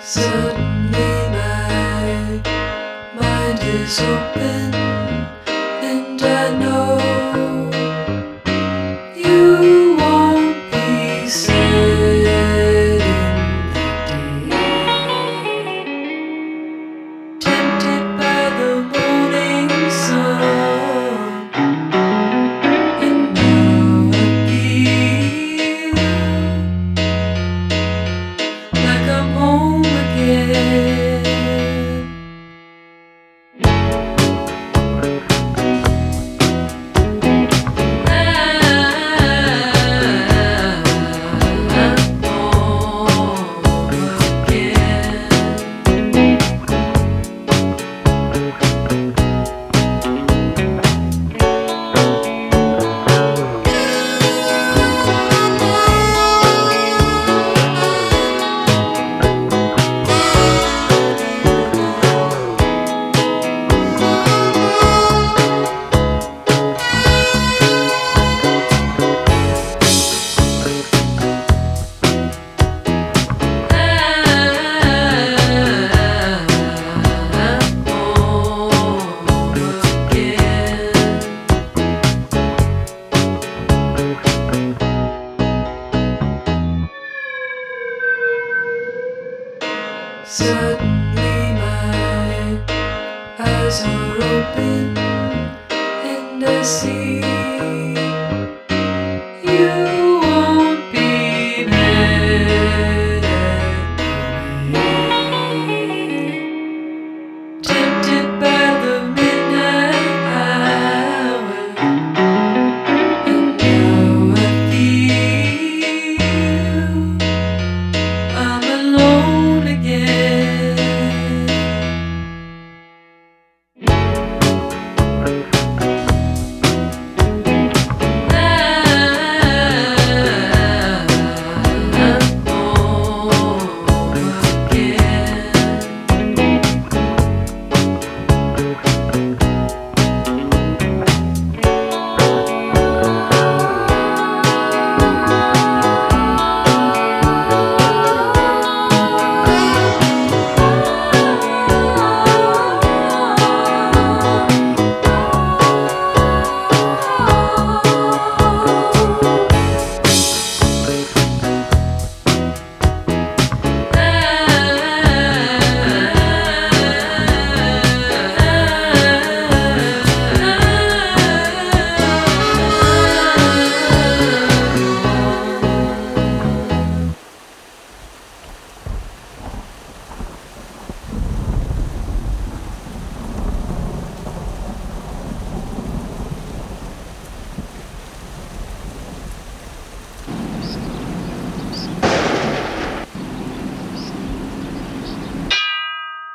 Suddenly my mind is open, and I know you won't be sad in the day. Tempted by the morning sun, and now I feel like I'm home again. Suddenly my eyes are open, and I see